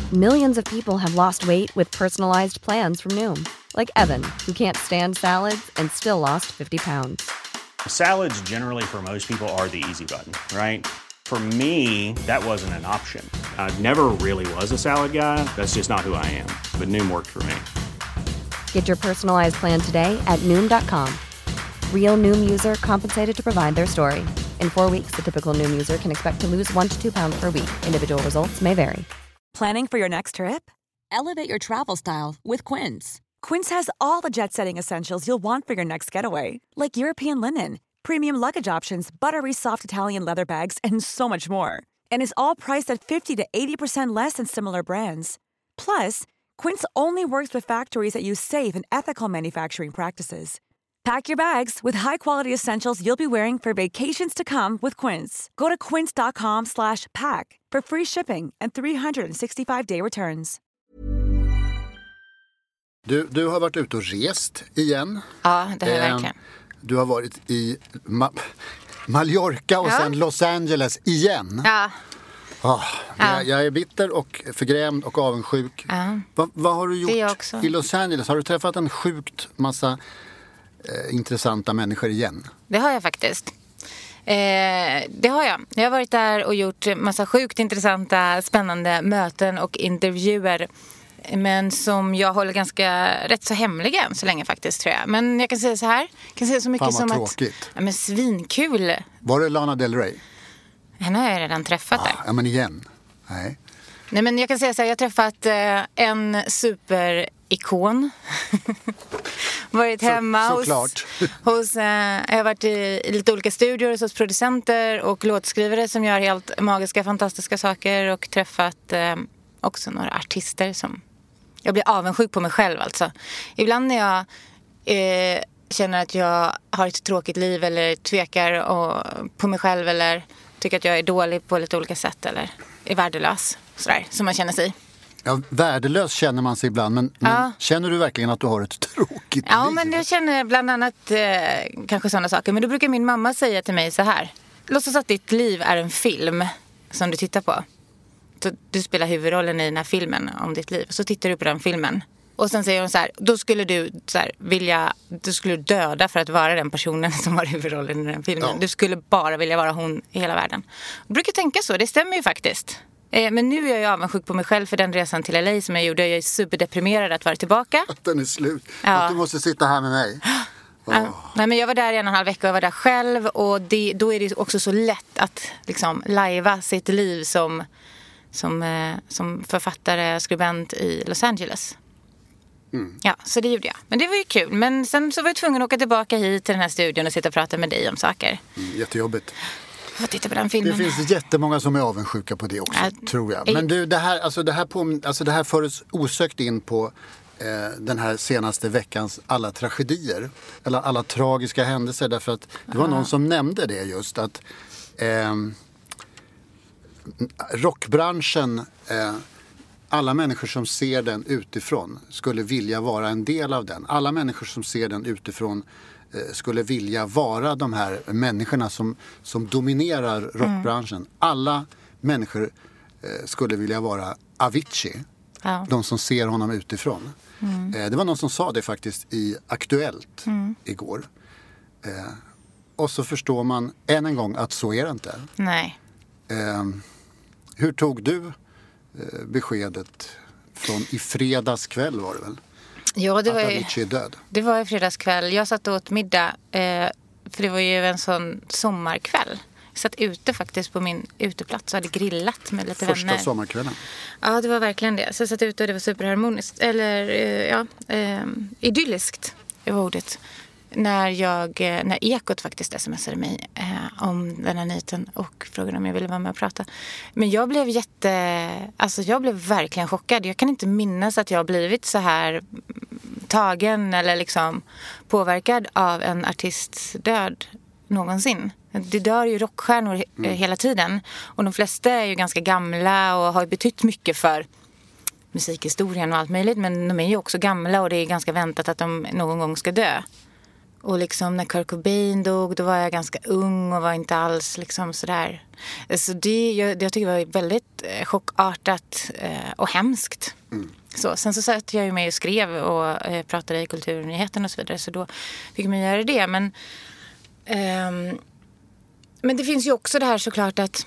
Millions of people have lost weight with personalized plans from Noom. Like Evan, who can't stand salads and still lost 50 pounds. Salads generally for most people are the easy button, right? For me, that wasn't an option. I never really was a salad guy. That's just not who I am. But Noom worked for me. Get your personalized plan today at Noom.com. Real Noom user compensated to provide their story. In 4 weeks, the typical Noom user can expect to lose 1 to 2 pounds per week. Individual results may vary. Planning for your next trip? Elevate your travel style with Quince. Quince has all the jet-setting essentials you'll want for your next getaway, like European linen, premium luggage options, buttery soft Italian leather bags, and so much more. And is all priced at 50 to 80% less than similar brands. Plus, Quince only works with factories that use safe and ethical manufacturing practices. Pack your bags with high-quality essentials you'll be wearing for vacations to come with Quince. Go to quince.com/pack for free shipping and 365-day returns. Du har varit ute och rest igen. Ja, det har jag verkligen. Du har varit i Mallorca och sen Los Angeles igen. Ja. Jag är bitter och förgrämd och avundsjuk. Vad har du gjort i Los Angeles? Har du träffat en sjukt massa intressanta människor igen? Det har jag faktiskt. Det har jag. Jag har varit där och gjort massa sjukt intressanta, spännande möten och intervjuer. Men som jag håller rätt så hemliga än så länge faktiskt, tror jag. Men jag kan säga så här. Jag kan säga så mycket som tråkigt. Att... Ja, men svinkul. Var det Lana Del Rey? Henne har jag redan träffat där. Ja, men igen. Nej, men jag kan säga så här. Jag har träffat en superikon. Varit hemma hos jag har varit i lite olika studior hos producenter och låtskrivare som gör helt magiska, fantastiska saker. Och träffat också några artister som... Jag blir avundsjuk på mig själv alltså. Ibland när jag känner att jag har ett tråkigt liv eller tvekar på mig själv eller tycker att jag är dålig på lite olika sätt eller är värdelös, sådär, som man känner sig. Ja, värdelös känner man sig ibland, men känner du verkligen att du har ett tråkigt liv? Ja, men jag känner bland annat kanske sådana saker. Men då brukar min mamma säga till mig så här: låt oss att ditt liv är en film som du tittar på. Så du spelar huvudrollen i den här filmen om ditt liv. Så tittar du på den filmen. Och sen säger hon så här: då skulle du så här, du skulle döda för att vara den personen som var huvudrollen i den filmen. Ja. Du skulle bara vilja vara hon i hela världen. Jag brukar tänka så, det stämmer ju faktiskt. Men nu är jag avundsjuk på mig själv för den resan till LA som jag gjorde. Jag är superdeprimerad att vara tillbaka. Att den är slut. Ja. Att du måste sitta här med mig. Nej, men jag var där i 1,5 vecka och jag var där själv. Och då är det också så lätt att liksom lajva sitt liv som författare, skribent i Los Angeles. Ja, så det gjorde jag. Men det var ju kul. Men sen så var jag tvungen att åka tillbaka hit till den här studion och sitta och prata med dig om saker. Jättejobbigt. Titta på den filmen. Det finns jättemånga som är avundsjuka på det också, tror jag. Men du, det här för oss osökt in på den här senaste veckans alla tragedier. Eller alla tragiska händelser. Därför att det var någon som nämnde det just. Att rockbranschen, alla människor som ser den utifrån skulle vilja vara en del av den. Alla människor som ser den utifrån skulle vilja vara de här människorna som dominerar rockbranschen. Alla människor skulle vilja vara Avicii. Ja. De som ser honom utifrån. Det var någon som sa det faktiskt i Aktuellt igår. Och så förstår man än en gång att så är det inte. Nej. Hur tog du beskedet från i fredags kväll var det väl? Ja, det var Avicii är död. Det var i fredagskväll. Jag satt åt middag för det var ju en sån sommarkväll. Jag satt ute faktiskt på min uteplats och hade grillat med lite vänner. Första sommarkvällen. Ja, det var verkligen det. Så jag satt ute och det var superharmoniskt. Eller idylliskt är ordet. När Ekot faktiskt smsade mig om den här nyheten och frågade om jag ville vara med och prata. Men jag blev jag blev verkligen chockad. Jag kan inte minnas att jag har blivit så här tagen eller liksom påverkad av en artists död någonsin. Det dör ju rockstjärnor hela tiden. Och de flesta är ju ganska gamla och har betytt mycket för musikhistorien och allt möjligt. Men de är ju också gamla och det är ganska väntat att de någon gång ska dö. Och liksom när Kurt Cobain dog, då var jag ganska ung och var inte alls liksom sådär. Så jag tycker det var väldigt chockartat och hemskt. Så, sen så satt jag ju med och skrev och pratade i Kulturnyheterna och så vidare. Så då fick man göra det. Men det finns ju också det här såklart att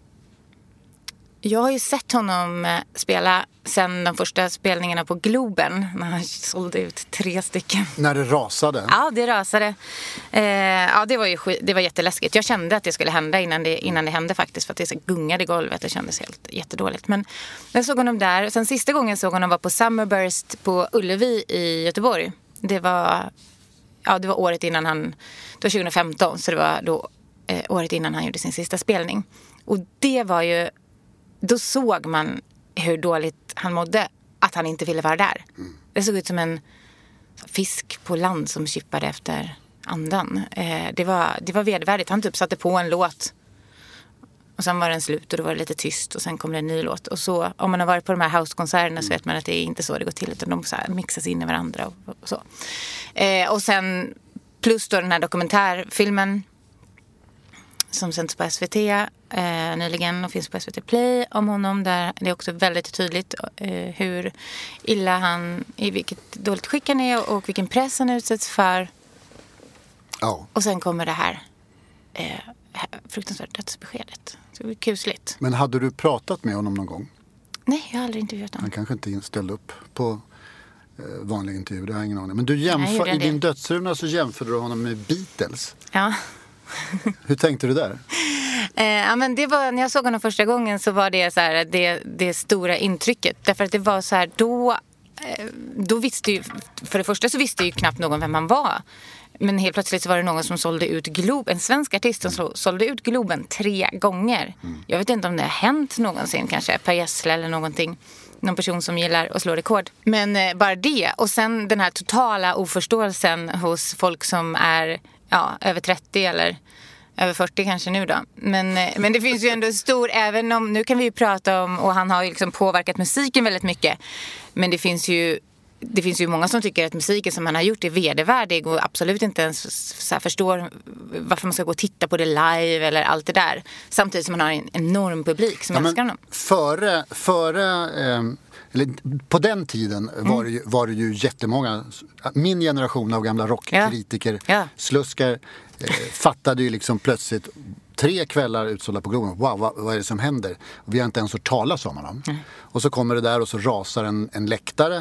jag har ju sett honom spela sen de första spelningarna på Globen. När han sålde ut 3 stycken. När det rasade? Ja, det rasade. Ja, det var jätteläskigt. Jag kände att det skulle hända innan det hände faktiskt. För att det så gungade i golvet. Det kändes jättedåligt. Men jag såg honom där. Sen sista gången jag såg honom var på Summerburst på Ullevi i Göteborg. Det var året innan det var 2015. Så det var då året innan han gjorde sin sista spelning. Och det var ju... Då såg man hur dåligt han mådde, att han inte ville vara där. Det såg ut som en fisk på land som kippade efter andan. Det var vedervärdigt. Han typ satte på en låt och sen var den slut och då var det lite tyst och sen kom det en ny låt. Och så, om man har varit på de här housekonserterna så vet man att det är inte så det går till, utan de så här mixas in i varandra och så. Och sen plus då den här dokumentärfilmen som sänds på SVT nyligen och finns på SVT Play om honom, där det är också väldigt tydligt hur illa han, i vilket dåligt skick han är och vilken press han utsätts för. Ja. Och sen kommer det här fruktansvärt dödsbeskedet. Så det är kusligt. Men hade du pratat med honom någon gång? Nej, jag har aldrig intervjuat honom. Han kanske inte ställde upp på vanlig intervju, det har jag ingen aning. Men du i din dödsruna så jämförde du honom med Beatles. Ja. Hur tänkte du där? Ja, men det var, när jag såg honom första gången så var det så här, det stora intrycket. Därför att det var så här, då visste ju, för det första så visste ju knappt någon vem han var. Men helt plötsligt så var det någon som sålde ut Globen, en svensk artist som sålde ut Globen 3 gånger. Jag vet inte om det har hänt någonsin, kanske Per Gessle eller någonting. Någon person som gillar att slå rekord. Men bara det. Och sen den här totala oförståelsen hos folk som är över 30 eller över 40 kanske nu då. Men det finns ju ändå stor, även om, nu kan vi ju prata om, och han har ju liksom påverkat musiken väldigt mycket. Men det finns ju många som tycker att musiken som han har gjort är vedervärdig och absolut inte ens så här förstår varför man ska gå och titta på det live eller allt det där. Samtidigt som man har en enorm publik som älskar honom. På den tiden var det ju jättemånga, min generation av gamla rockkritiker, sluskar, fattade ju liksom plötsligt 3 kvällar utsålda på Globen. Wow, vad är det som händer? Och vi har inte ens hört talas om honom. Och så kommer det där och så rasar en läktare.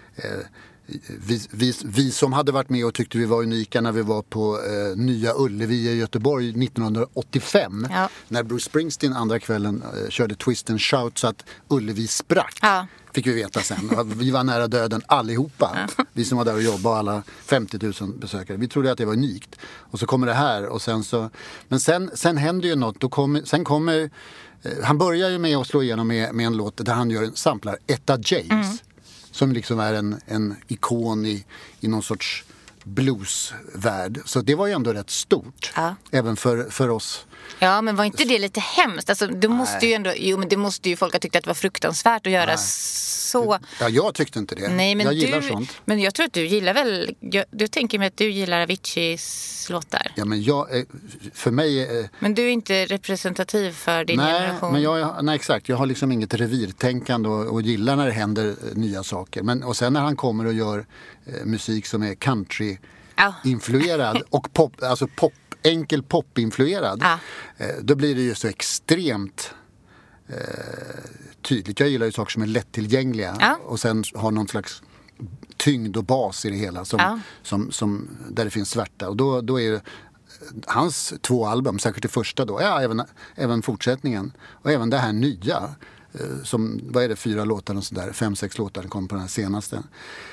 Vi som hade varit med och tyckte vi var unika när vi var på Nya Ullevi i Göteborg 1985. När Bruce Springsteen andra kvällen körde Twist and Shout så att Ullevi sprack. Fick vi veta sen. Vi var nära döden allihopa. Vi som var där och jobbade, alla 50 000 besökare. Vi trodde att det var unikt. Och så kommer det här. Och sen så, men sen händer ju något. Sen kommer han börjar ju med att slå igenom med en låt där han gör en samplar Etta James. Som liksom är en ikon i någon sorts bluesvärld. Så det var ju ändå rätt stort. Även för oss. Ja, men var inte det lite hemskt? Alltså, det måste ju ändå, men det måste ju folk ha tyckt att det var fruktansvärt att göra så. Ja, jag tyckte inte det. Nej, men jag gillar sånt. Men jag tror att du gillar väl, du tänker mig att du gillar Aviciis låtar. Ja, men för mig... Men du är inte representativ för din generation. Nej, exakt. Jag har liksom inget revirtänkande och gillar när det händer nya saker. Och sen när han kommer och gör musik som är country-influerad och enkel pop-influerad, då blir det ju så extremt tydligt. Jag gillar ju saker som är lättillgängliga och sen har någon slags tyngd och bas i det hela som där det finns svärta. Och då är det hans 2 album, säkert det första då, även fortsättningen och även det här nya som, vad är det, 4 låtar och sådär, 5-6 låtar kom på den här senaste.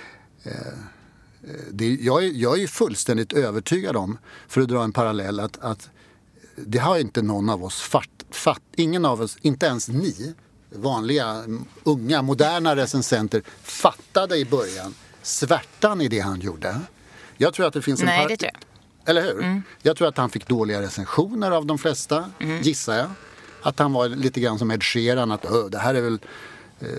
Jag är ju fullständigt övertygad om, för att dra en parallell, att det har inte någon av oss ingen av oss, inte ens ni vanliga, unga, moderna recensenter fattade i början svärtan i det han gjorde. Jag tror att det finns det tror jag. Eller hur? Jag tror att han fick dåliga recensioner av de flesta, gissar jag. Att han var lite grann som Ed Sheeran, att det här är väl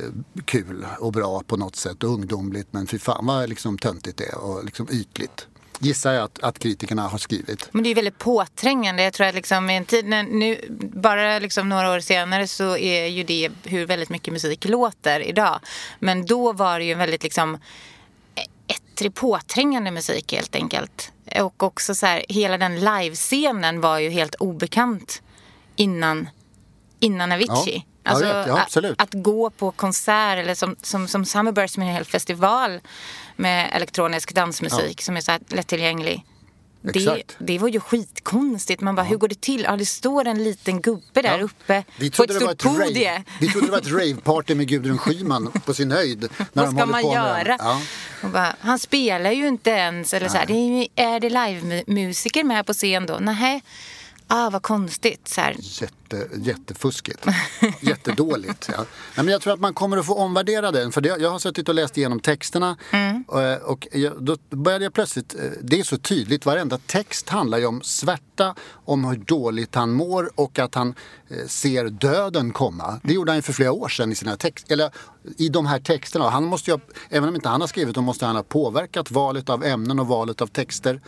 kul och bra på något sätt och ungdomligt, men fy fan vad liksom töntigt det är och liksom ytligt. gissar jag att kritikerna har skrivit. Men det är väldigt påträngande. Jag tror att liksom i en tid när nu, bara liksom några år senare, så är ju det hur väldigt mycket musik låter idag. Men då var det ju väldigt liksom ettrig påträngande musik helt enkelt. Och också så här, hela den livescenen var ju helt obekant innan Avicii. Ja, Alltså ja, absolut. Att gå på konsert eller som Summerburst med en hel festival med elektronisk dansmusik som är så här lättillgänglig. Det var ju skitkonstigt. Man bara, hur går det till? Ja, det står en liten gubbe där uppe på ett stort podie. Vi trodde det var ett raveparty med Gudrun Schyman på sin höjd. När Vad ska man göra? Ja. Bara, han spelar ju inte ens. Eller så här, är det live-musiker med på scen då? Nej. Vad konstigt. Så här. Jättefuskigt. Jättedåligt. Ja. Nej, men jag tror att man kommer att få omvärdera den. För jag har suttit och läst igenom texterna. Och då började jag plötsligt... Det är så tydligt. Varenda text handlar ju om svärta. Om hur dåligt han mår. Och att han ser döden komma. Det gjorde han ju för flera år sedan i sina texter. Eller i de här texterna. Han måste ju, även om inte han har skrivit dem, måste han ha påverkat valet av ämnen och valet av texter.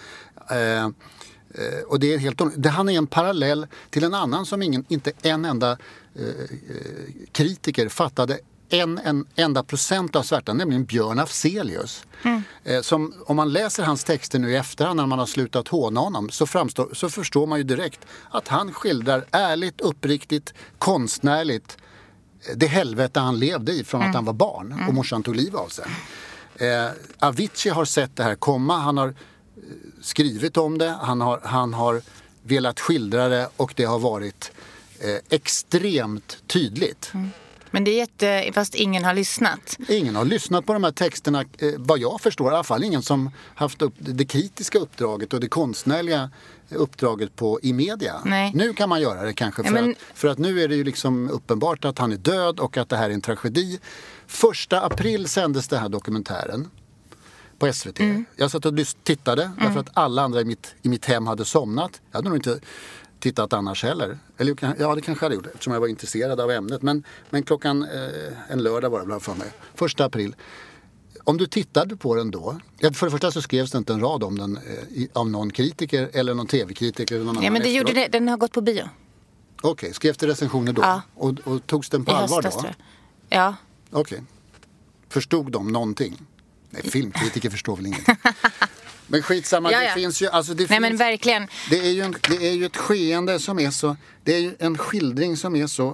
Och det är han är en parallell till en annan som inte en enda kritiker fattade en enda procent av svärtan, nämligen Björn Afzelius. Som, om man läser hans texter nu i efterhand när man har slutat håna honom, så förstår man ju direkt att han skildrar ärligt, uppriktigt, konstnärligt det helvete han levde i från att han var barn och morsan tog liv av sig. Avicii har sett det här komma, han har skrivit om det, han har velat skildra det och det har varit extremt tydligt. Men det är fast ingen har lyssnat. Ingen har lyssnat på de här texterna, vad jag förstår i alla fall. Ingen som haft upp det kritiska uppdraget och det konstnärliga uppdraget i media. Nej. Nu kan man göra det kanske för att nu är det ju liksom uppenbart att han är död och att det här är en tragedi. 1 april sändes det här dokumentären på SVT. Jag satt och tittade därför att alla andra i mitt hem hade somnat. Jag hade nog inte tittat annars heller. Eller ja, det kanske jag hade gjort eftersom jag var intresserad av ämnet. Men klockan en lördag var det bland för mig. 1 april. Om du tittade på den då, för det första så skrevs det inte en rad om den av någon kritiker eller någon tv-kritiker eller någon annan. Ja, men det gjorde det. Den har gått på bio. Okej, skrevs det recensioner då? Ja. Och togs den på allvar då? Ja. Okej. Förstod de någonting? Nej, filmkritiker förstår väl ingenting. Men skitsamma, det finns ju... Alltså Nej, men verkligen. Det är ju ett skeende som är så... Det är ju en skildring som är så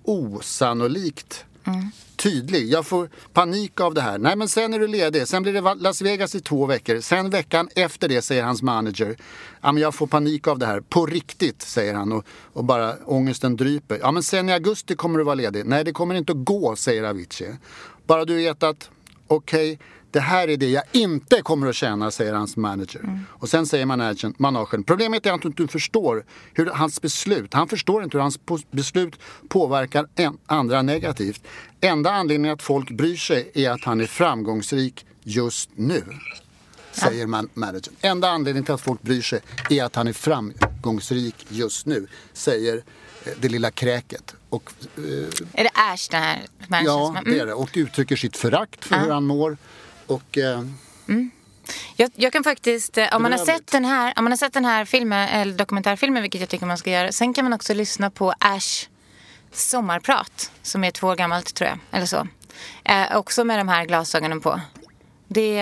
osannolikt tydlig. Jag får panik av det här. Nej, men sen är du ledig. Sen blir det Las Vegas i 2 veckor. Sen veckan efter det säger hans manager. Ja, men jag får panik av det här. På riktigt, säger han. Och bara ångesten dryper. Ja, men sen i augusti kommer du vara ledig. Nej, det kommer inte att gå, säger Avicii. Bara du vet att... Okej, det här är det jag inte kommer att tjäna, säger hans manager. Och sen säger managern, problemet är att du inte förstår hur hans beslut, han förstår inte hur hans beslut påverkar andra negativt. Enda anledningen att folk bryr sig är att han är framgångsrik just nu, säger managern. Enda anledningen till att folk bryr sig är att han är framgångsrik just nu, säger det lilla kräket. Och, är det Ash det här? Ja, det är det. Och uttrycker sitt förakt för hur han mår. Och, jag kan faktiskt, om man har sett den här filmen, eller dokumentärfilmen, vilket jag tycker man ska göra, sen kan man också lyssna på Ash sommarprat, som är 2 år gammalt tror jag, eller så. Också med de här glasögonen på. Det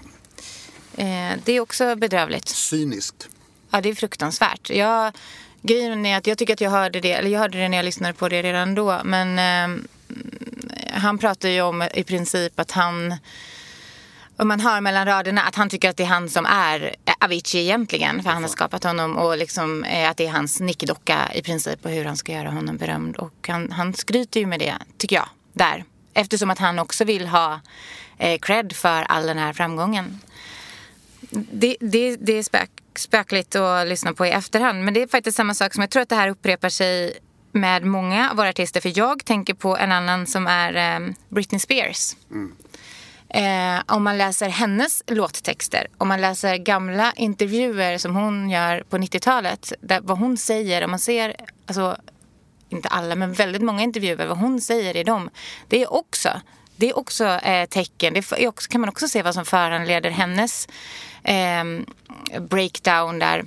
är också bedrövligt. Cyniskt. Ja, det är fruktansvärt. Grejen är att jag tycker att jag hörde det när jag lyssnade på det redan då, men han pratar ju om i princip att och man hör mellan raderna att han tycker att det är han som är Avicii egentligen, för han har skapat honom, och liksom att det är hans nickdocka i princip, och hur han ska göra honom berömd. Och han skryter ju med det, tycker jag, där. Eftersom att han också vill ha cred för all den här framgången. Det är spökligt att lyssna på i efterhand, men det är faktiskt samma sak som jag tror att det här upprepar sig med många av våra artister, för jag tänker på en annan som är Britney Spears. Om man läser hennes låttexter, om man läser gamla intervjuer som hon gör på 90-talet, där vad hon säger, om man ser, alltså inte alla men väldigt många intervjuer, vad hon säger i dem, det är också det är också tecken. Det är också, kan man också se vad som föranleder hennes breakdown där.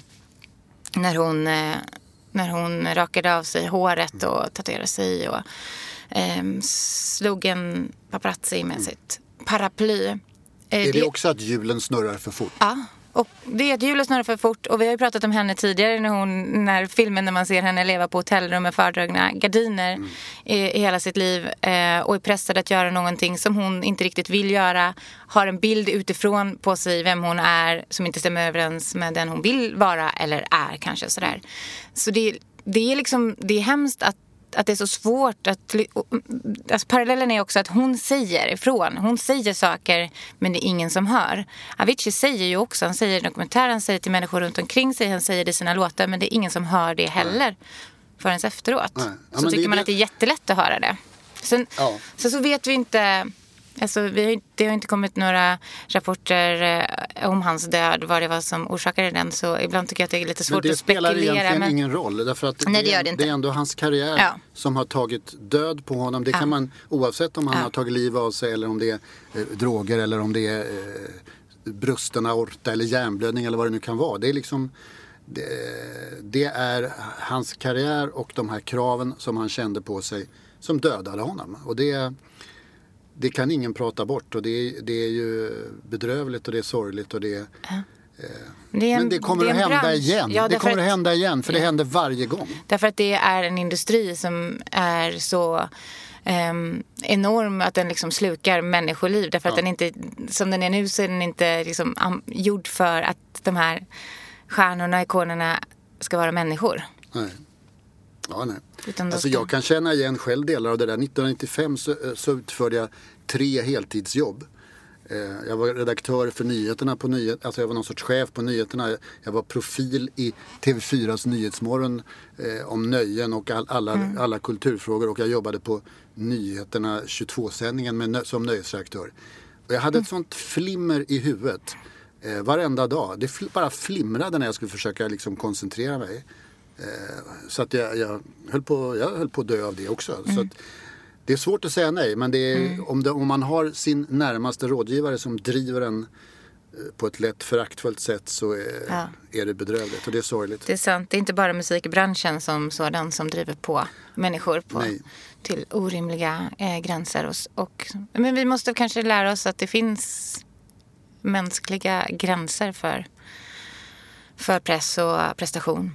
När hon rakade av sig håret och tatuerade sig och slog en paparazzi med sitt paraply. Är det också att hjulen snurrar för fort? Ja, och det är att hjulen snurrar för fort. Och vi har ju pratat om henne tidigare när filmen när man ser henne leva på hotellrum med fördragna gardiner i hela sitt liv. Och är pressad att göra någonting som hon inte riktigt vill göra. Har en bild utifrån på sig vem hon är som inte stämmer överens med den hon vill vara eller är kanske sådär. Så det är liksom, det är hemskt att det är så svårt att... Alltså parallellen är också att hon säger ifrån. Hon säger saker, men det är ingen som hör. Avicii säger ju också, han säger i dokumentären, han säger till människor runt omkring sig, han säger det i sina låtar, men det är ingen som hör det heller förrän efteråt. Ja, så tycker man att det är jättelätt att höra det. Sen, så vet vi inte... Alltså, det har inte kommit några rapporter om hans död, vad det var som orsakade den. Så ibland tycker jag att det är lite svårt att spekulera. Men det spelar egentligen ingen roll. Därför att nej, det är ändå hans karriär som har tagit död på honom. Det kan man, oavsett om han har tagit liv av sig eller om det är droger eller om det är brusten aorta eller hjärnblödning eller vad det nu kan vara. Det är liksom... Det är hans karriär och de här kraven som han kände på sig som dödade honom. Och det kan ingen prata bort och det är ju bedrövligt och det är sorgligt och men det kommer att hända igen. Ja, det kommer att hända igen för det händer varje gång. Därför att det är en industri som är så enorm att den liksom slukar människoliv. Därför att den inte, som den är nu så är den inte liksom gjord för att de här stjärnorna, ikonerna ska vara människor. Nej. Ja, nej. Alltså jag kan känna igen själv delar av det där. 1995 så utförde jag 3 heltidsjobb. Jag var redaktör för nyheterna alltså jag var någon sorts chef på nyheterna. Jag var profil i TV4s Nyhetsmorgon om nöjen och alla kulturfrågor. Och jag jobbade på nyheterna 22-sändningen som nöjesredaktör. Och jag hade ett sånt flimmer i huvudet varenda dag. Det bara flimrade när jag skulle försöka liksom koncentrera mig. Så att jag höll på att dö av det också. Så att det är svårt att säga nej, men det är, om man har sin närmaste rådgivare som driver en på ett lätt föraktfullt sätt så är det bedrövligt och det är sorgligt. Det är sant, det är inte bara musikbranschen som sådan som driver på människor till orimliga gränser. Men vi måste kanske lära oss att det finns mänskliga gränser för press och prestation.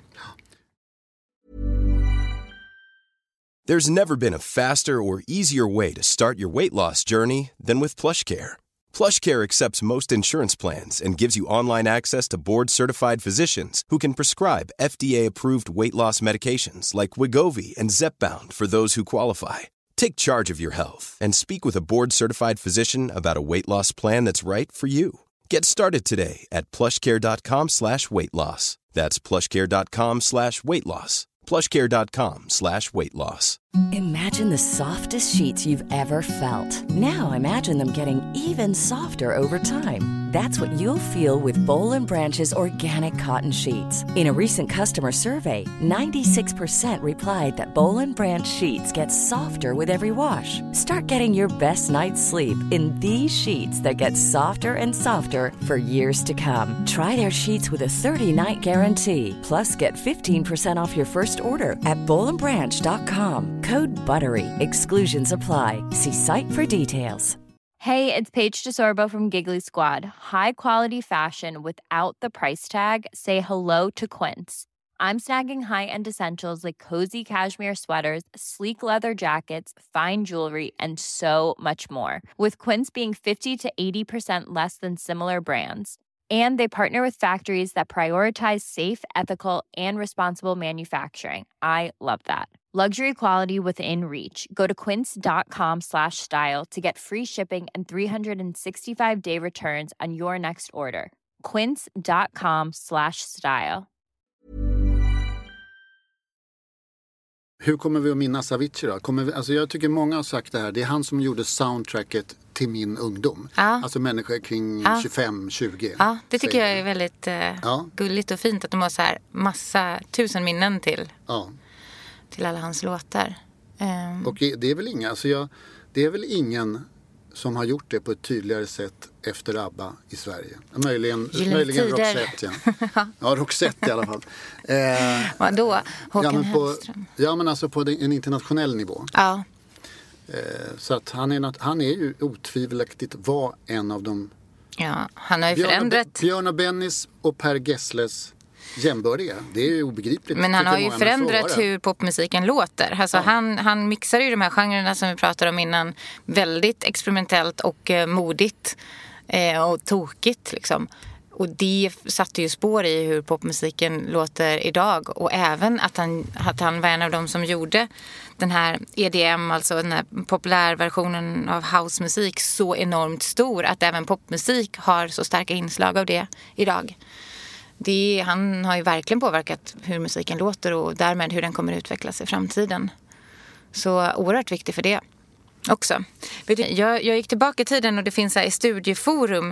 There's never been a faster or easier way to start your weight loss journey than with PlushCare. PlushCare accepts most insurance plans and gives you online access to board-certified physicians who can prescribe FDA-approved weight loss medications like Wegovy and Zepbound for those who qualify. Take charge of your health and speak with a board-certified physician about a weight loss plan that's right for you. Get started today at plushcare.com/weightloss. That's plushcare.com/weightloss. plushcare.com/weightloss. Imagine the softest sheets you've ever felt. Now imagine them getting even softer over time. That's what you'll feel with Boll & Branch's organic cotton sheets. In a recent customer survey, 96% replied that Boll & Branch sheets get softer with every wash. Start getting your best night's sleep in these sheets that get softer and softer for years to come. Try their sheets with a 30-night guarantee. Plus, get 15% off your first order at bollandbranch.com. Code BUTTERY. Exclusions apply. See site for details. Hey, it's Paige DeSorbo from Giggly Squad. High quality fashion without the price tag. Say hello to Quince. I'm snagging high-end essentials like cozy cashmere sweaters, sleek leather jackets, fine jewelry, and so much more. With Quince being 50 to 80% less than similar brands. And they partner with factories that prioritize safe, ethical, and responsible manufacturing. I love that. Luxury quality within reach. Go to quince.com/style to get free shipping and 365-day returns on your next order. Quince.com/style. Hur kommer vi att minnas Avicii då? Alltså jag tycker många har sagt det här. Det är han som gjorde soundtracket till min ungdom. Alltså människor kring 25-20. Ja, det tycker jag är väldigt gulligt och fint att de har så här massa tusen minnen till alla hans låtar. Och det är väl inga, det är väl ingen som har gjort det på ett tydligare sätt efter ABBA i Sverige. Möjligen Roxette. Ja, Roxette i alla fall. Vadå? Håkan Hellström? Ja, men alltså på en internationell nivå. Ja. Så att han är ju otvivelaktigt var en av de... Ja, han har ju förändrat... Björn och Bennys och Per Gessles jämbördiga. Det är ju obegripligt. Men han har ju förändrat hur popmusiken låter. Alltså han mixar ju de här genrerna som vi pratade om innan väldigt experimentellt och modigt och tokigt liksom. Och det satte ju spår i hur popmusiken låter idag. Och även att han var en av dem som gjorde den här EDM, alltså den här populärversionen av housemusik, så enormt stor att även popmusik har så starka inslag av det idag. Han har ju verkligen påverkat hur musiken låter och därmed hur den kommer att utvecklas i framtiden. Så oerhört viktigt för det också. Jag gick tillbaka i tiden och det finns här i Studieforum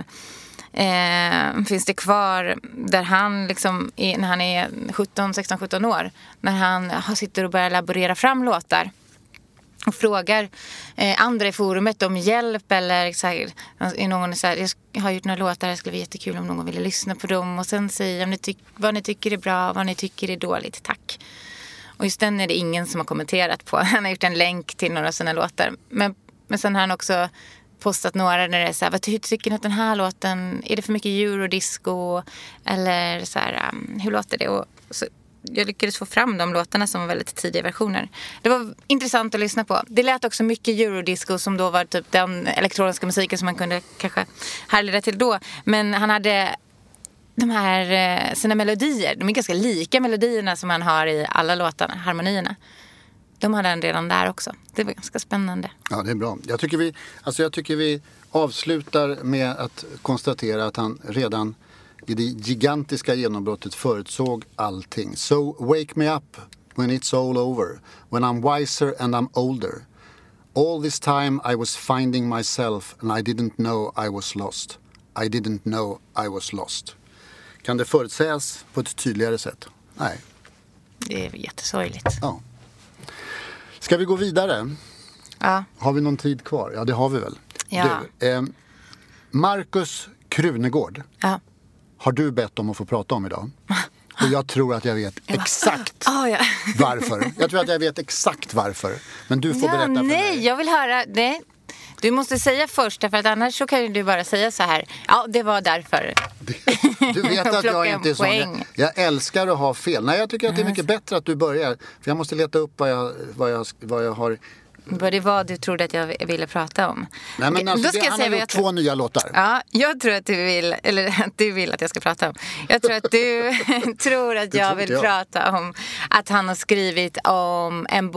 finns det kvar där han liksom när han är 16-17 år, när han sitter och börjar laborera fram låtar och frågar andra i forumet om hjälp eller så här, någon så här, jag har gjort några låtar, det skulle vara jättekul om någon ville lyssna på dem och sen säga vad ni tycker är bra, vad ni tycker är dåligt, tack. Och just den är det ingen som har kommenterat på. Han har gjort en länk till några av sina låtar. Men sen har han också postat några när det är så här, vad tycker ni att den här låten, är det för mycket eurodisco eller så här, hur låter det? Och så jag lyckades få fram de låtarna som var väldigt tidiga versioner. Det var intressant att lyssna på. Det lät också mycket eurodisco som då var typ den elektroniska musiken som man kunde kanske härleda till då. Men han hade de här sina melodier, de är ganska lika melodierna som han har i alla låtarna, harmonierna. De hade en redan där också. Det var ganska spännande. Ja, det är bra. Jag tycker vi avslutar med att konstatera att han redan i det gigantiska genombrottet förutsåg allting. So wake me up when it's all over. When I'm wiser and I'm older. All this time I was finding myself and I didn't know I was lost. I didn't know I was lost. Kan det förutsägas på ett tydligare sätt? Nej. Det är jättesorgligt. Ja. Ska vi gå vidare? Ja. Har vi någon tid kvar? Ja, det har vi väl. Ja. Du, Markus Krunegård. Ja. Har du bett om att få prata om idag? Och jag tror att jag vet exakt varför. Jag tror att jag vet exakt varför. Men du får berätta för mig. Nej, jag vill höra det. Du måste säga först, för att annars så kan du bara säga så här. Ja, det var därför. Du vet att jag inte är sån. Jag älskar att ha fel. Nej, jag tycker att det är mycket bättre att du börjar. För jag måste leta upp vad jag har... Vad det var du trodde att jag ville prata om. Nej, men alltså, då ska jag säga har gjort 2 nya låtar. Ja, jag tror att du vill att jag ska prata om. Jag tror att du tror att jag vill prata om att han har skrivit om en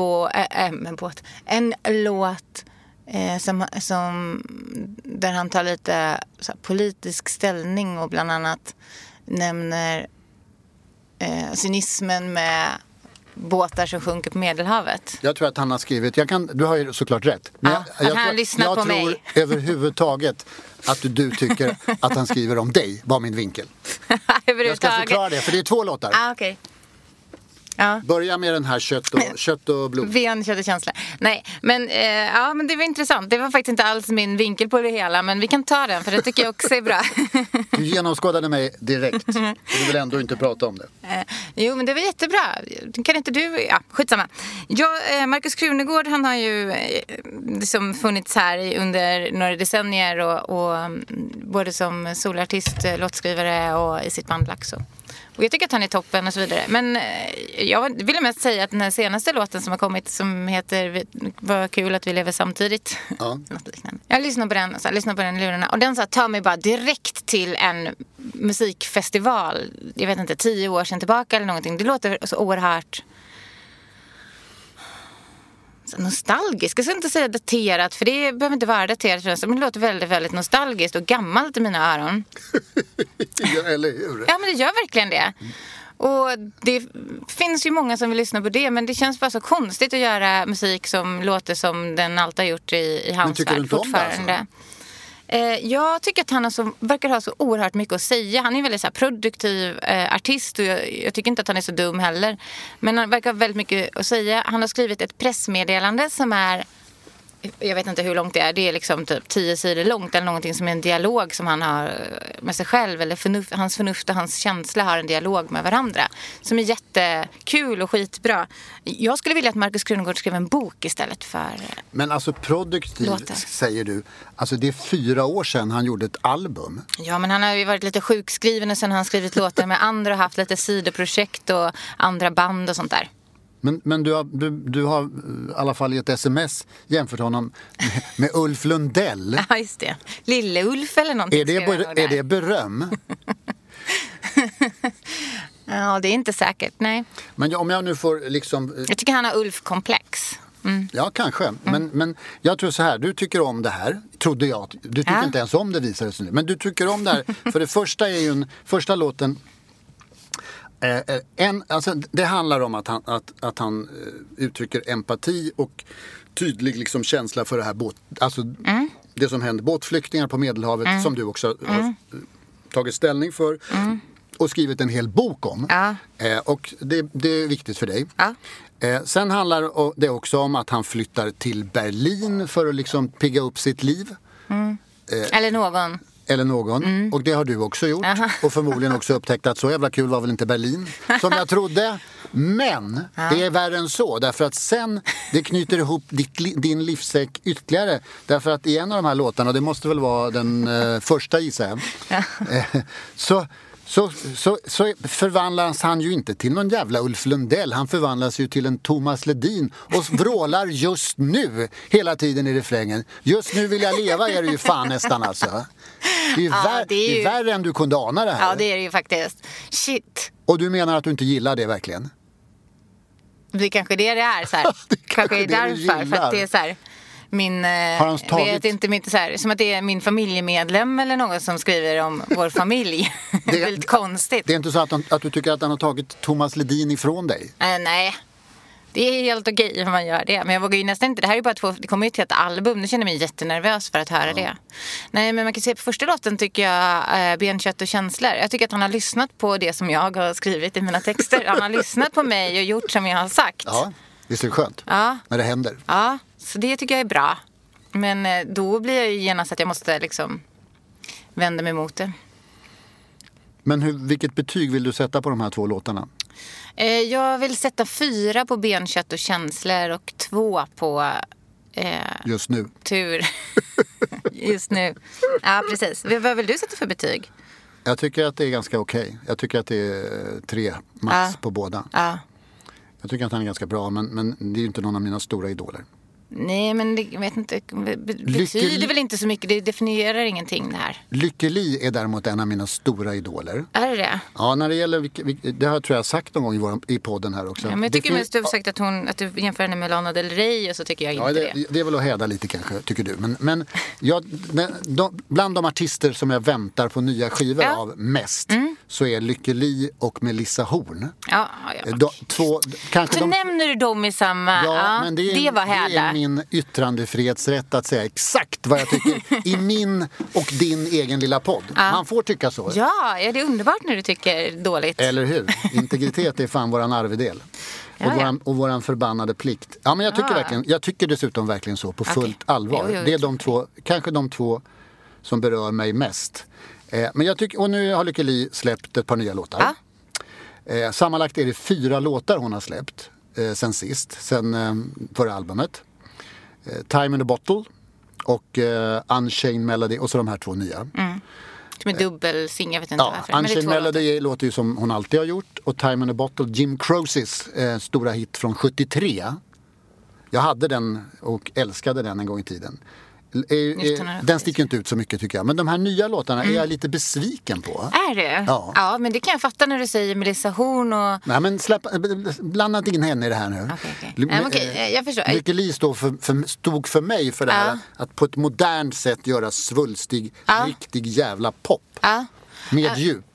låt som där han tar lite så här, politisk ställning och bland annat nämner cynismen med båtar som sjunker på Medelhavet. Jag tror att han har skrivit, du har ju såklart rätt. Men jag tror överhuvudtaget att du tycker att han skriver om dig, var min vinkel. Jag ska förklara det, för det är 2 låtar. Okej. Ja. Börja med den här kött och blod. Ven, kött och känsla. Nej, men det var intressant. Det var faktiskt inte alls min vinkel på det hela, men vi kan ta den, för det tycker jag också är bra. Du genomskådade mig direkt. Du vill ändå inte prata om det. Jo, men det var jättebra. Kan inte du... Ja, skitsamma. Markus Krunegård, han har ju liksom funnits här under några decennier och både som solartist, låtskrivare och i sitt band Laxo. Och jag tycker att han är toppen och så vidare. Men jag ville mest säga att den här senaste låten som har kommit, som heter Vad kul att vi lever samtidigt. Ja. Något liknande. Jag lyssnade på den i lurarna. Och den tar mig bara direkt till en musikfestival. Jag vet inte, 10 år sedan tillbaka eller någonting. Det låter så oerhört nostalgiskt. Jag ska inte säga daterat, för det behöver inte vara daterat, men det låter väldigt, väldigt nostalgiskt och gammalt i mina öron. Ja, eller hur? Ja, men det gör verkligen det. Och det finns ju många som vill lyssna på det, men det känns bara så konstigt att göra musik som låter som den alltid har gjort i hans värld fortfarande. Alltså? Jag tycker att han verkar ha så oerhört mycket att säga. Han är en väldigt så här produktiv artist och jag tycker inte att han är så dum heller. Men han verkar ha väldigt mycket att säga. Han har skrivit ett pressmeddelande som är jag vet inte hur långt det är. Det är liksom typ 10 sidor långt. Eller någonting som är en dialog som han har med sig själv. Eller hans förnuft och hans känsla har en dialog med varandra. Som är jättekul och skitbra. Jag skulle vilja att Markus Krunegård skrev en bok istället för... Men alltså produktiv säger du. Alltså det är 4 år sedan han gjorde ett album. Ja, men han har ju varit lite sjukskriven och sen har han skrivit låtar med andra och haft lite sidoprojekt och andra band och sånt där. Men du har i alla fall i ett sms jämfört honom med Ulf Lundell. Ja, just det. Lille Ulf eller någonting. Är det beröm? Ja, det är inte säkert, nej. Men om jag nu får liksom... Jag tycker han har Ulf-komplex. Mm. Ja, kanske. Men jag tror så här, du tycker om det här, trodde jag. Du tycker inte ens om det, visar sig nu. Men du tycker om det här, för det första är ju första låten... alltså, det handlar om att han uttrycker empati och tydlig liksom känsla för det här det som händer båtflyktingar på Medelhavet som du också har tagit ställning för och skrivit en hel bok om. Och det är viktigt för dig. Sen handlar det också om att han flyttar till Berlin för att liksom pigga upp sitt liv. Eller någon. Och det har du också gjort. Och förmodligen också upptäckt att så jävla kul var väl inte Berlin som jag trodde. Men det är värre än så. Därför att sen det knyter ihop din livssäck ytterligare. Därför att i en av de här låtarna, det måste väl vara den första gissar jag. Så förvandlas han ju inte till någon jävla Ulf Lundell. Han förvandlas ju till en Thomas Ledin och vrålar just nu hela tiden i refrängen. Just nu vill jag leva är det ju fan nästan alltså. Det är ju värre än du kunde ana det här. Ja, det är det ju faktiskt. Shit. Och du menar att du inte gillar det verkligen? Det är kanske det är så här. kanske är därför. För att det är så här... vet inte mitt så här, som att det är min familjemedlem eller någon som skriver om vår familj. Det är väldigt konstigt. Det är inte så att du tycker att han har tagit Thomas Ledin ifrån dig? Nej. Det är helt okej om man gör det. Men jag vågar ju nästan inte. Det här är ju bara det kommer ju till ett album. Nu känner jag mig jättenervös för att höra det. Nej, men man kan se på första låten tycker jag Benkött och känslor. Jag tycker att han har lyssnat på det som jag har skrivit i mina texter. Han har lyssnat på mig och gjort som jag har sagt. Ja, visst är det skönt när det händer. Ja, så det tycker jag är bra. Men då blir jag ju genast att jag måste liksom vända mig mot det. Men vilket betyg vill du sätta på de här 2 låtarna? Jag vill sätta 4 på Benkött och känslor och 2 på... just nu. Tur. Just nu. Ja, precis. Vad vill du sätta för betyg? Jag tycker att det är ganska okej. Jag tycker att det är 3 max på båda. Jag tycker att han är ganska bra, men det är ju inte någon av mina stora idoler. Nej, men det, jag vet inte, betyder väl inte så mycket. Det definierar ingenting det här. Lykke Li är däremot en av mina stora idoler. Är det? Ja, när det gäller, det har jag tror jag sagt någon gång i podden här också. Ja, men jag tycker mest du har sagt att du jämför henne med Lana Del Rey och så tycker jag inte det. Det är väl att häda lite kanske, tycker du. Men bland de artister som jag väntar på nya skivor av mest så är Lykke Li och Melissa Horn. Ja. Så nämner du dem i samma... Ja, men det var häda. Det är min yttrandefrihetsrätt att säga exakt vad jag tycker i min och din egen lilla podd. Man får tycka så. Ja, det är underbart när du tycker dåligt. Eller hur? Integritet är fan våran arvedel. Och våran förbannade plikt. Ja, men jag tycker dessutom verkligen så på fullt allvar. Det är kanske de 2 som berör mig mest. Men jag tycker, och nu har Lykke Li släppt ett par nya låtar. Sammanlagt är det 4 låtar hon har släppt sen förra albumet. Time in a Bottle och Unchained Melody och så de här 2 nya. Som är dubbelsing, jag vet inte varför. Unchained Melody låter ju som hon alltid har gjort. Och Time in a Bottle, Jim Crozes stora hit från 73. Jag hade den och älskade den en gång i tiden. Den sticker inte ut så mycket tycker jag. Men de här nya låtarna är jag lite besviken på. Är det? Ja, men det kan jag fatta när du säger Melissa Horn och... Nej, men blanda in henne i det här nu. Okej. Jag förstår. Lykke Li stod för mig för det här att på ett modernt sätt göra svulstig, riktig jävla pop. Med djup.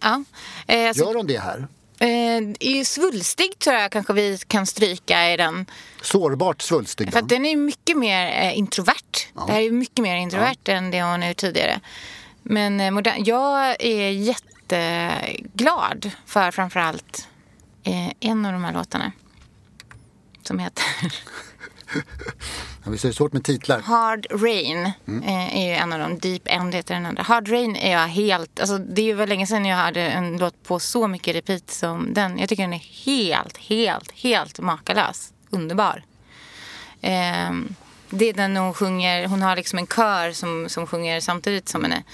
Gör hon det här? I svulstig tror jag kanske vi kan stryka i den. Sårbart svulstig. För att den är mycket mer introvert. Det här är mycket mer introvert än det hon är tidigare. Men jag är jätteglad för framförallt en av de här låtarna. Som heter... Ja, visst är det svårt med titlar. Hard Rain är ju en av dem. Deep End heter den andra. Hard Rain är jag helt... Alltså, det är ju väl länge sedan jag hade en låt på så mycket repeat som den. Jag tycker den är helt makalös. Underbar. Det är den hon sjunger... Hon har liksom en kör som sjunger samtidigt som henne.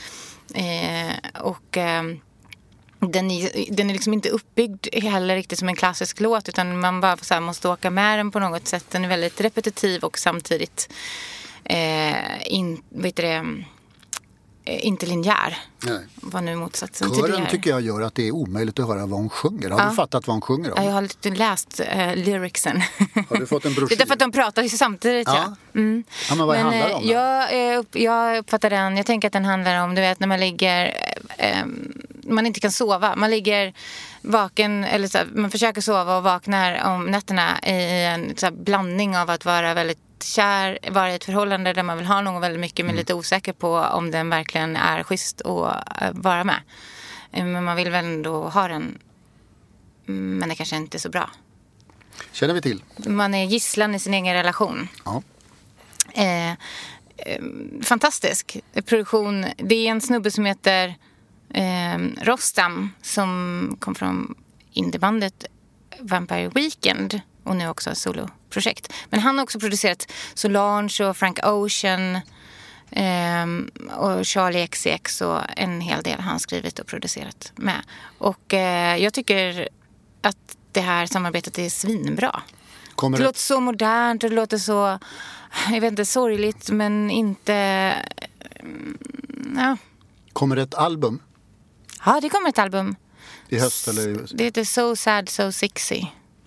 Den är liksom inte uppbyggd heller riktigt som en klassisk låt, utan man bara så här måste åka med den på något sätt. Den är väldigt repetitiv och samtidigt inte linjär. Nej. Vad nu motsatsen till det Kören är. tycker jag gör att det är omöjligt att höra vad hon sjunger. Har du fattat vad hon sjunger om? Ja, jag har lite läst lyricsen. Har du fått en broschyr? Det är därför att de pratar ju samtidigt. Ja. Men vad handlar det om? Jag uppfattar den. Jag tänker att den handlar om, du vet, när man ligger... man inte kan sova. Man ligger vaken, eller så här, man försöker sova och vaknar om nätterna i en så här blandning av att vara väldigt kär, vara i ett förhållande där man vill ha någon väldigt mycket, men lite osäker på om den verkligen är schysst att vara med. Men man vill väl ändå ha den, men det kanske inte är så bra. Känner vi till. Man är gisslan i sin egen relation. Ja. Fantastisk produktion. Det är en snubbe som heter Rostam, som kom från indiebandet Vampire Weekend och nu också soloprojekt. Men han har också producerat Solange och Frank Ocean och Charlie XCX och en hel del han skrivit och producerat med. Och jag tycker att det här samarbetet är svinbra. Det låter så modernt och det låter så, jag vet inte, sorgligt, men inte... Ja. Kommer det ett album? Ja, det kommer ett album. I höst eller? Det heter So Sad So Sexy.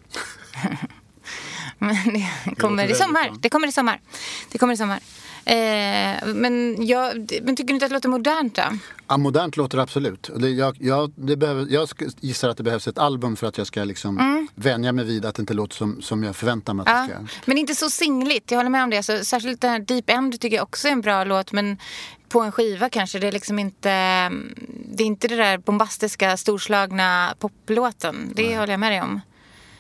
Men det kommer i sommar. Det kommer i sommar. Men tycker du inte att det låter modernt då? Ja, modernt låter absolut. Jag gissar att det behövs ett album för att jag ska liksom vänja mig vid att det inte låter som jag förväntar mig att det ska. Men inte så singligt, jag håller med om det. Så, särskilt den här Deep End tycker jag också är en bra låt, men på en skiva kanske. Det är liksom inte, det är inte det där bombastiska, storslagna poplåten. Det håller jag med dig om.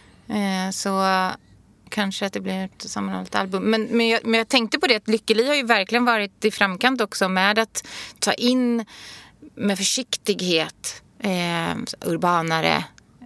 Så kanske att det blir ett sammanhållet album. Men jag tänkte på det att Lykke Li har ju verkligen varit i framkant också med att ta in med försiktighet urbanare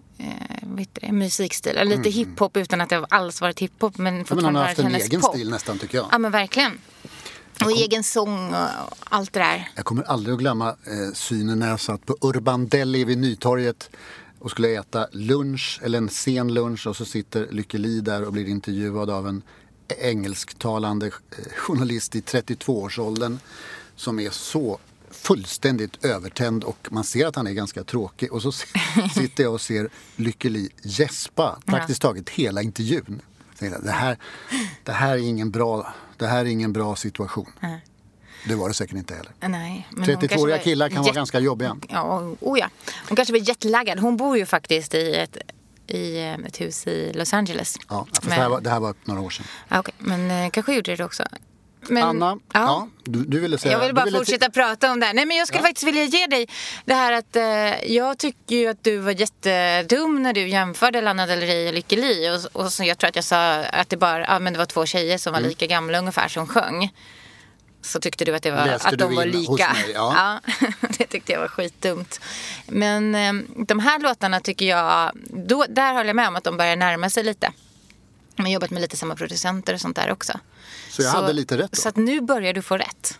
musikstil. Lite hiphop utan att det alls varit hiphop, men fortfarande har haft en egen pop. stil nästan, tycker jag. Ja, men verkligen. Och egen sång och allt det där. Jag kommer aldrig att glömma synen när jag satt på Urban Deli vid Nytorget och skulle äta lunch, eller en sen lunch, och så sitter Lykke Li där och blir intervjuad av en engelsktalande journalist i 32-årsåldern som är så fullständigt övertänd och man ser att han är ganska tråkig, och så sitter jag och ser Lykke Li gäspa praktiskt taget hela intervjun. Det här är ingen bra situation. Det var det säkert inte heller. Nej, 32-åriga killar kan vara ganska jobbiga. Ja. Hon kanske var jetlaggad. Hon bor ju faktiskt i ett hus i Los Angeles. Ja, fast det här var några år sedan. Okej, men kanske gjorde det också. Men, Anna, du ville säga... Jag vill bara fortsätta prata om det här. Nej, men jag skulle faktiskt vilja ge dig det här att jag tycker ju att du var jättedum när du jämförde Lana Del Rey och Lykke Li. Och så jag tror att jag sa att det var två tjejer som var lika gamla ungefär som sjöng. Så tyckte du att det var att de var lika. Mig, ja. Det tyckte jag var skitdumt. Men de här låtarna tycker jag, där håller jag med om att de börjar närma sig lite. Man har jobbat med lite samma producenter och sånt där också. Så jag hade lite rätt då? Så att nu börjar du få rätt.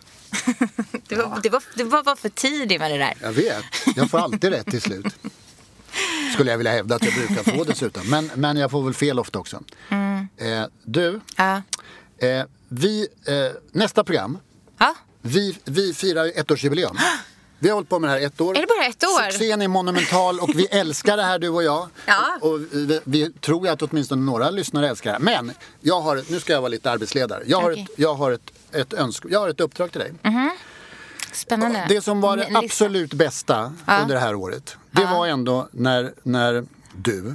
Det var för tidigt med det där. Jag vet, jag får alltid rätt till slut. Skulle jag vilja hävda att jag brukar få dessutom. Men jag får väl fel ofta också. Nästa program. Vi firar ettårsjubileum. Vi har hållit på med det här 1 år. Är det bara 1 år? Succén är monumental och vi älskar det här, du och jag. Ja. Och vi tror att åtminstone några lyssnare älskar det här. Men nu ska jag vara lite arbetsledare. Jag har ett uppdrag till dig. Spännande. Det som var det absolut bästa under det här året, det var ändå när du,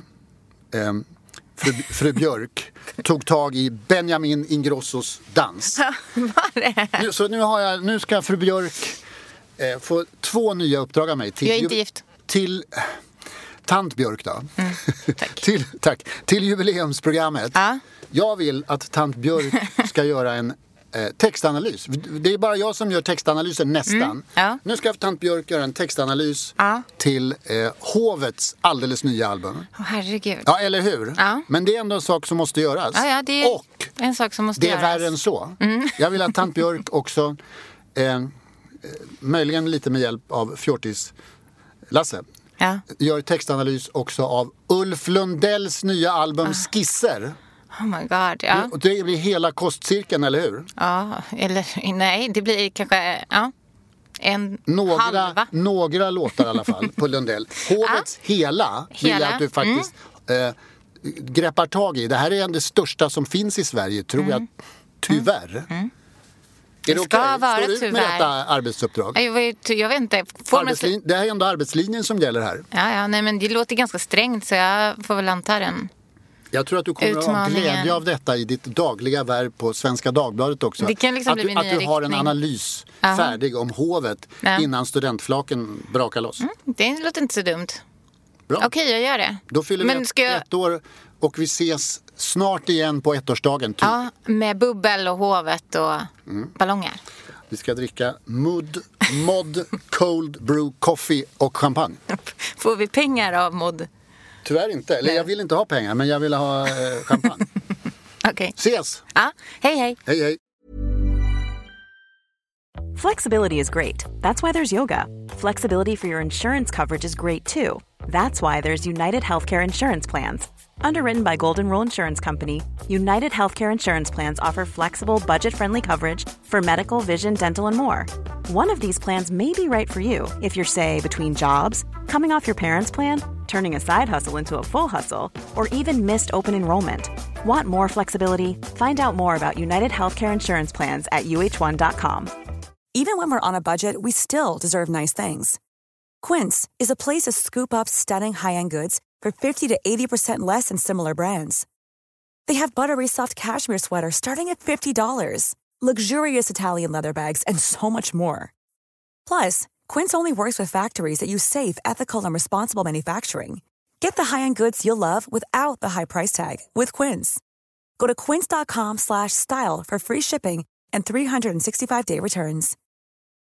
fru Björk, tog tag i Benjamin Ingrossos dans. Så nu ska fru Björk få 2 nya uppdrag av mig. Jag är inte gift. Till Tant Björk då. Tack. Till jubileumsprogrammet. Jag vill att tant Björk ska göra en textanalys. Det är bara jag som gör textanalyser nästan. Ja. Nu ska tant Björk göra en textanalys till Hovets alldeles nya album. Herregud. Ja, eller hur? Ja. Men det är ändå en sak som måste göras. Ja, det är och en sak som måste det är göras. värre än så. Jag vill att tant Björk också, möjligen lite med hjälp av Fjortis Lasse, gör textanalys också av Ulf Lundells nya album Skisser. Oh my god, ja. Och det blir hela kostcirkeln, eller hur? Ja, eller nej, det blir kanske en halva. Några låtar i alla fall på Lundell. Hovets hela vill jag att du faktiskt greppar tag i. Det här är det största som finns i Sverige, tror jag. Tyvärr. Är det okej? Står du ut med detta arbetsuppdrag? Jag vet inte. Det här är ändå arbetslinjen som gäller här. Ja, nej, men det låter ganska strängt, så jag får väl anta den. Jag tror att du kommer att ha glädje av detta i ditt dagliga värv på Svenska Dagbladet också. Det kan liksom bli min nya att du har en riktning. Analys färdig om Hovet innan studentflaken brakar loss. Det låter inte så dumt. Bra. Okej, jag gör det. Då fyller vi ett år och vi ses snart igen på ettårsdagen. Typ. Ja, med bubbel och Hovet och ballonger. Vi ska dricka Mod, Cold Brew Coffee och champagne. Får vi pengar av Mod? Tyvärr inte. Eller jag vill inte ha pengar, men jag vill ha champagne. Okej. Ses! Ja, hej. Hej, hej. Flexibility is great. That's why there's yoga. Flexibility for your insurance coverage is great too. That's why there's United Healthcare Insurance Plans. Underwritten by Golden Rule Insurance Company, United Healthcare Insurance Plans offer flexible, budget-friendly coverage for medical, vision, dental, and more. One of these plans may be right for you if you're, say, between jobs, coming off your parents' plan, turning a side hustle into a full hustle, or even missed open enrollment. Want more flexibility? Find out more about United Healthcare Insurance Plans at uh1.com. Even when we're on a budget, we still deserve nice things. Quince is a place to scoop up stunning high-end goods for 50 to 80% less than similar brands. They have buttery soft cashmere sweaters starting at $50, luxurious Italian leather bags, and so much more. Plus, Quince only works with factories that use safe, ethical, and responsible manufacturing. Get the high-end goods you'll love without the high price tag with Quince. Go to quince.com/style for free shipping and 365-day returns.